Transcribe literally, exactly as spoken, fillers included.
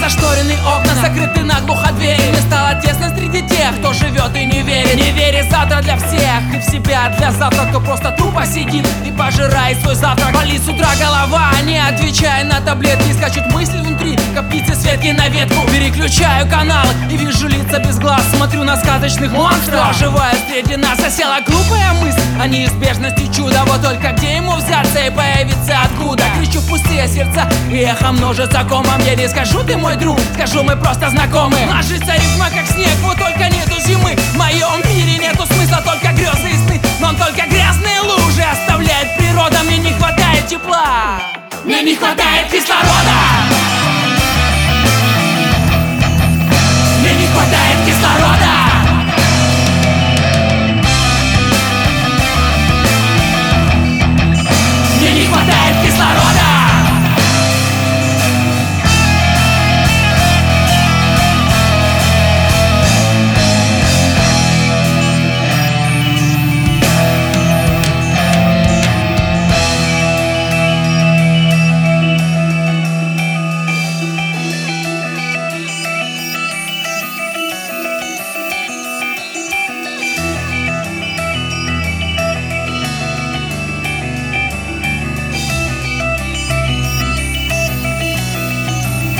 Зашторенные окна, закрыты наглухо двери. Мне стало тесно среди тех, кто живет и не верит. Не верит завтра для всех и в себя для завтра, кто просто тупо сидит и пожирает свой завтрак. Болит с утра голова, не отвечая на таблетки. Скачут мысли внутри, как птицы с ветки на ветку. Переключаю канал и вижу лица без глаз. Смотрю на сказочных монстров, оживая среди нас. Засела глупая мысль о неизбежности чуда. Вот только где ему взяться и появиться откуда? Кричу в пустые сердца и эхо множится комом. Я не скажу, ты мой друг, скажу, мы просто знакомы. Ложится рифма как снег, вот только нету зимы. В моем мире нету смысла, только грезы и сны. Но только грязные лужи оставляет природа. Мне не хватает тепла, мне не хватает кислорода.